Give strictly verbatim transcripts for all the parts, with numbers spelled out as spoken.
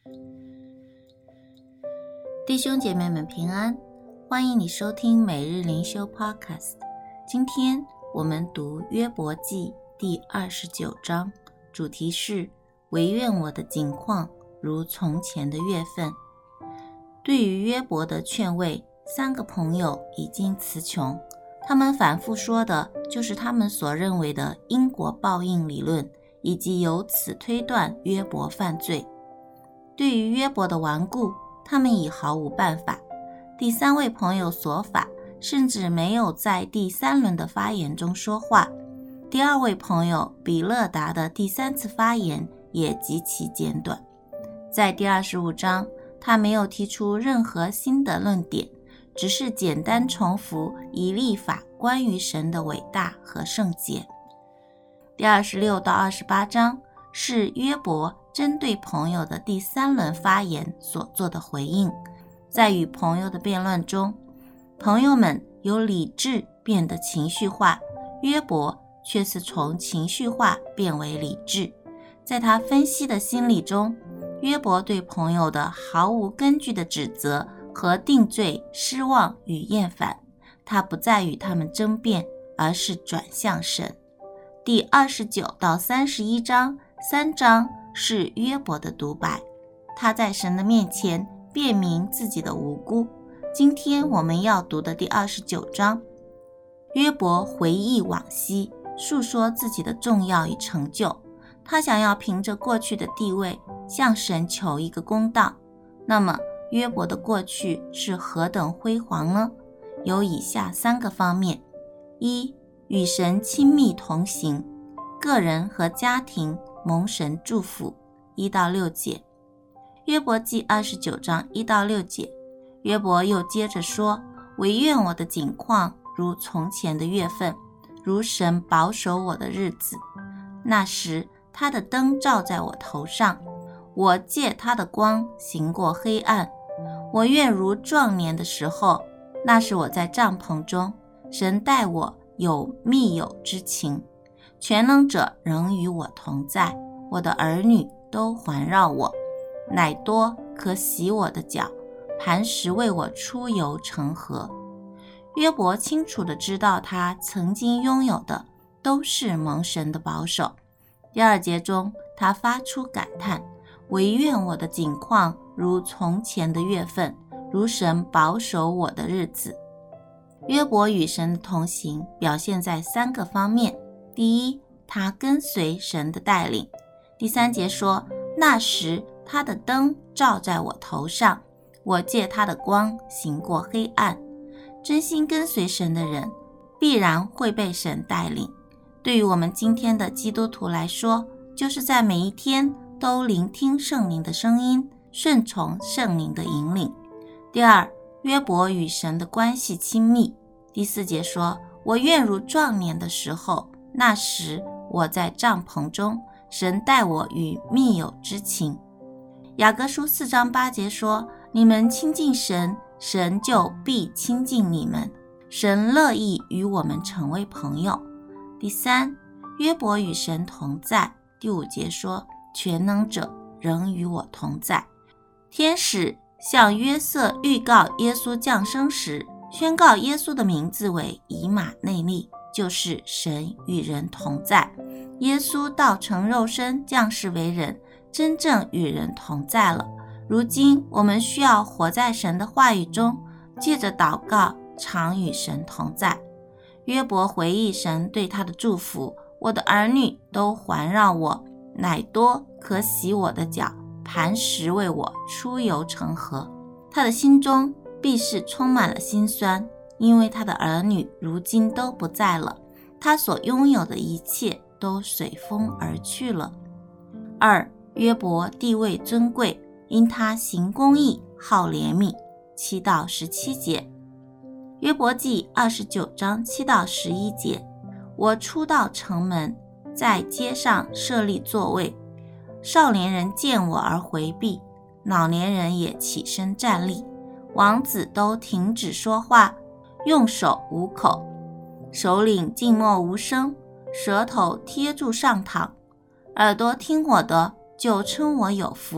弟兄姐妹们平安，欢迎你收听每日灵修 Podcast。 今天我们读约伯记第二十九章，主题是惟愿我的景况如从前的月份。对于约伯的劝慰，三个朋友已经词穷，他们反复说的就是他们所认为的因果报应理论，以及由此推断约伯犯罪。对于约伯的顽固，他们已毫无办法。第三位朋友索法甚至没有在第三轮的发言中说话。第二位朋友比勒达的第三次发言也极其简短。在第二十五章，他没有提出任何新的论点，只是简单重复以利法关于神的伟大和圣洁。第二十六到二十八章是约伯针对朋友的第三轮发言所做的回应。在与朋友的辩论中，朋友们由理智变得情绪化，约伯却是从情绪化变为理智。在他分析的心理中，约伯对朋友的毫无根据的指责和定罪失望与厌烦，他不再与他们争辩，而是转向神。第二十九到三十一章三章是约伯的独白，他在神的面前辩明自己的无辜。今天我们要读的第二十九章，约伯回忆往昔，述说自己的重要与成就。他想要凭着过去的地位向神求一个公道。那么约伯的过去是何等辉煌呢？有以下三个方面：一、与神亲密同行，个人和家庭蒙神祝福，一到六节。约伯记二十九章一到六节，约伯又接着说：惟愿我的景况如从前的月份，如神保守我的日子。那时他的灯照在我头上，我借他的光行过黑暗。我愿如壮年的时候，那是我在帐篷中，神待我有密友之情。全能者仍与我同在，我的儿女都环绕我，乃多可洗我的脚，磐石为我出游成河。约伯清楚地知道他曾经拥有的都是蒙神的保守。第二节中，他发出感叹：惟愿我的景况如从前的月份，如神保守我的日子。约伯与神的同行表现在三个方面。第一，他跟随神的带领。第三节说：那时他的灯照在我头上，我借他的光行过黑暗。真心跟随神的人必然会被神带领。对于我们今天的基督徒来说，就是在每一天都聆听圣灵的声音，顺从圣灵的引领。第二，约伯与神的关系亲密。第四节说：我愿如壮年的时候，那时我在帐篷中，神待我与密友之情。雅各书四章八节说：你们亲近神，神就必亲近你们。神乐意与我们成为朋友。第三，约伯与神同在。第五节说：全能者仍与我同在。天使向约瑟预告耶稣降生时，宣告耶稣的名字为以马内利，就是神与人同在。耶稣道成肉身，降世为人，真正与人同在了。如今我们需要活在神的话语中，借着祷告常与神同在。约伯回忆神对他的祝福：我的儿女都环绕我，乃多可洗我的脚，磐石为我出游成河。他的心中必是充满了心酸，因为他的儿女如今都不在了，他所拥有的一切都随风而去了。二、约伯地位尊贵，因他行公义，好怜悯，七到十七节。约伯记二十九章七到十一节，我出到城门，在街上设立座位，少年人见我而回避，老年人也起身站立，王子都停止说话，用手捂口，首领静默无声，舌头贴住上膛，耳朵听我的就称我有福，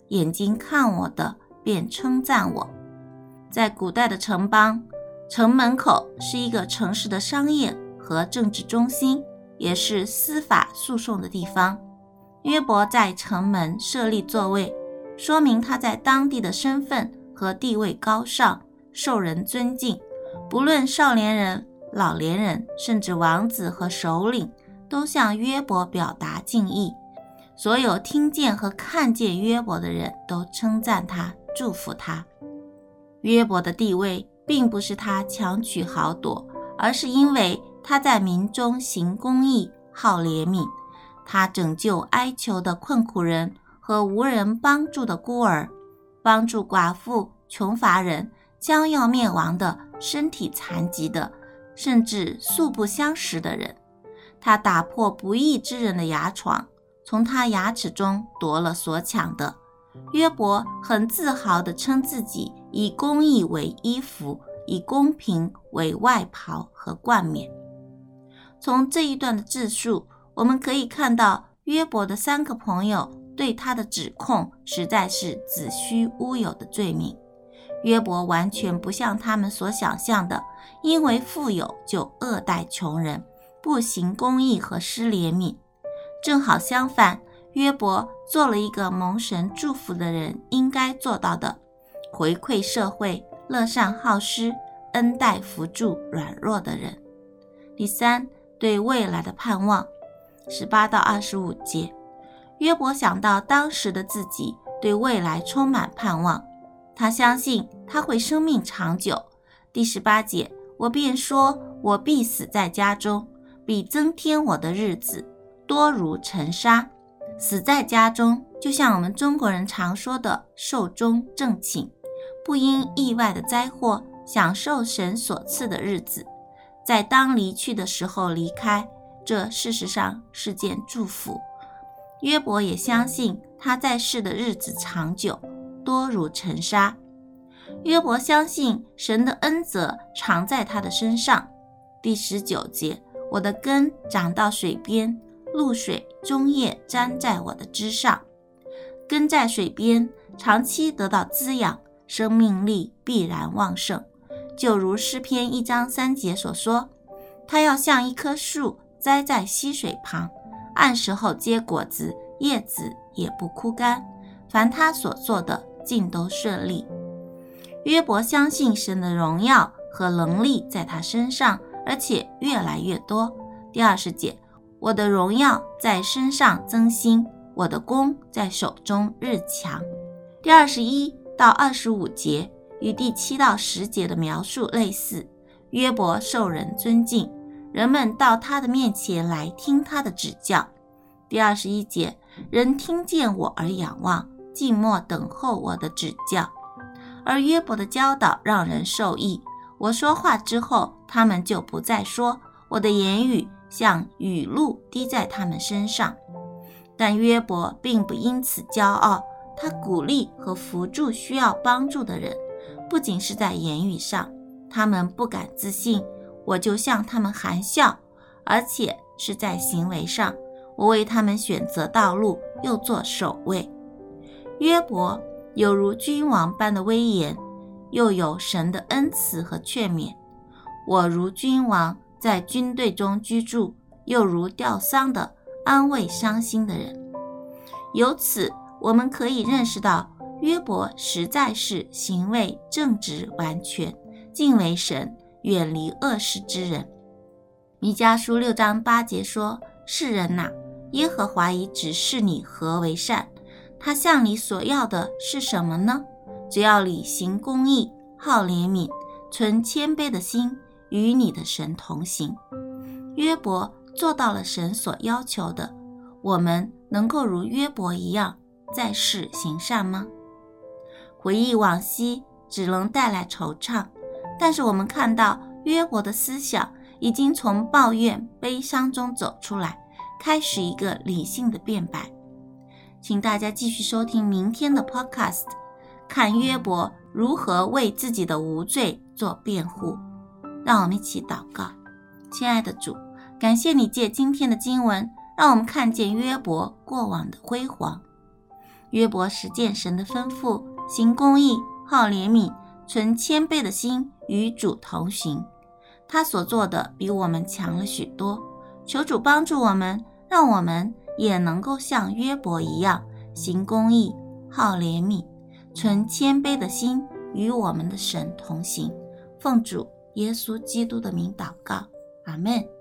眼睛看我的便称赞我。在古代的城邦，城门口是一个城市的商业和政治中心，也是司法诉讼的地方。约伯在城门设立座位，说明他在当地的身份和地位高尚，受人尊敬。不论少年人、老年人，甚至王子和首领，都向约伯表达敬意。所有听见和看见约伯的人都称赞他，祝福他。约伯的地位并不是他强取豪夺，而是因为他在民中行公义，好怜悯。他拯救哀求的困苦人和无人帮助的孤儿，帮助寡妇、穷乏人，将要灭亡的、身体残疾的，甚至素不相识的人。他打破不义之人的牙床，从他牙齿中夺了所抢的。约伯很自豪地称自己以公义为衣服，以公平为外袍和冠冕。从这一段的自述，我们可以看到约伯的三个朋友对他的指控实在是子虚乌有的罪名。约伯完全不像他们所想象的，因为富有就恶待穷人，不行公义和施怜悯。正好相反，约伯做了一个蒙神祝福的人应该做到的，回馈社会，乐善好施，恩待扶助软弱的人。第三，对未来的盼望。十八到二十五节，约伯想到当时的自己对未来充满盼望，他相信他会生命长久。第十八节，我便说，我必死在家中，必增添我的日子，多如尘沙。死在家中，就像我们中国人常说的寿终正寝，不因意外的灾祸，享受神所赐的日子，在当离去的时候离开，这事实上是件祝福。约伯也相信他在世的日子长久，多如尘沙。约伯相信神的恩泽常在他的身上。第十九节，我的根长到水边，露水终夜沾在我的枝上。根在水边，长期得到滋养，生命力必然旺盛。就如诗篇一章三节所说，他要像一棵树栽在溪水旁，按时候结果子，叶子也不枯干，凡他所做的尽都顺利。约伯相信神的荣耀和能力在他身上，而且越来越多。第二十节，我的荣耀在身上增新，我的功在手中日强。第二十一到二十五节与第七到十节的描述类似，约伯受人尊敬，人们到他的面前来听他的指教。第二十一节，人听见我而仰望，静默等候我的指教。而约伯的教导让人受益，我说话之后，他们就不再说，我的言语像雨露滴在他们身上。但约伯并不因此骄傲，他鼓励和扶助需要帮助的人，不仅是在言语上，他们不敢自信，我就向他们含笑，而且是在行为上，我为他们选择道路，又做守卫。约伯有如君王般的威严，又有神的恩慈和劝勉。我如君王在军队中居住，又如吊丧的安慰伤心的人。由此我们可以认识到，约伯实在是行为正直完全，敬畏神，远离恶事之人。弥迦书六章八节说，世人哪，耶和华已指示你何为善，他向你所要的是什么呢？只要你行公义，好怜悯，存谦卑的心，与你的神同行。约伯做到了神所要求的，我们能够如约伯一样在世行善吗？回忆往昔只能带来惆怅，但是我们看到约伯的思想已经从抱怨悲伤中走出来，开始一个理性的辩白。请大家继续收听明天的 podcast， 看约伯如何为自己的无罪做辩护。让我们一起祷告。亲爱的主，感谢你借今天的经文，让我们看见约伯过往的辉煌。 约伯实践神的吩咐，行公义，好怜悯，存谦卑的心，与主同行。他所做的比我们强了许多，求主帮助我们，让我们也能够像约伯一样，行公义，好怜悯，存谦卑的心，与我们的神同行。奉主耶稣基督的名祷告，阿们。